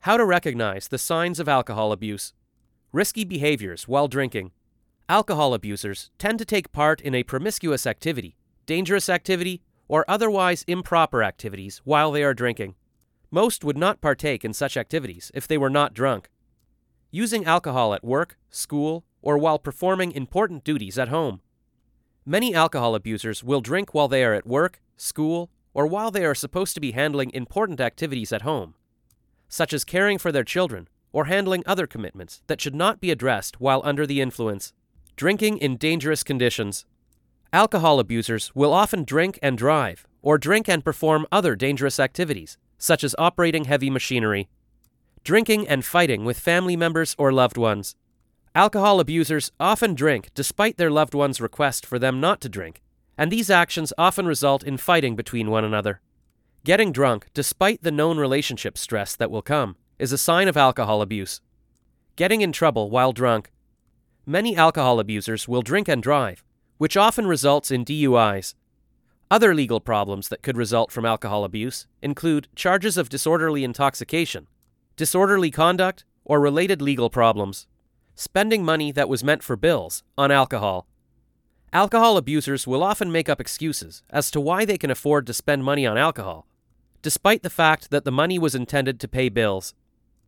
How to recognize the signs of alcohol abuse. Risky behaviors while drinking. Alcohol abusers tend to take part in a promiscuous activity, dangerous activity, or otherwise improper activities while they are drinking. Most would not partake in such activities if they were not drunk. Using alcohol at work, school, or while performing important duties at home. Many alcohol abusers will drink while they are at work, school, or while they are supposed to be handling important activities at home, such as caring for their children or handling other commitments that should not be addressed while under the influence. Drinking in dangerous conditions. Alcohol abusers will often drink and drive, or drink and perform other dangerous activities, such as operating heavy machinery. Drinking and fighting with family members or loved ones. Alcohol abusers often drink despite their loved ones' request for them not to drink, and these actions often result in fighting between one another. Getting drunk, despite the known relationship stress that will come, is a sign of alcohol abuse. Getting in trouble while drunk. Many alcohol abusers will drink and drive, which often results in DUIs. Other legal problems that could result from alcohol abuse include charges of disorderly intoxication, disorderly conduct, or related legal problems. Spending money that was meant for bills on alcohol. Alcohol abusers will often make up excuses as to why they can afford to spend money on alcohol, despite the fact that the money was intended to pay bills.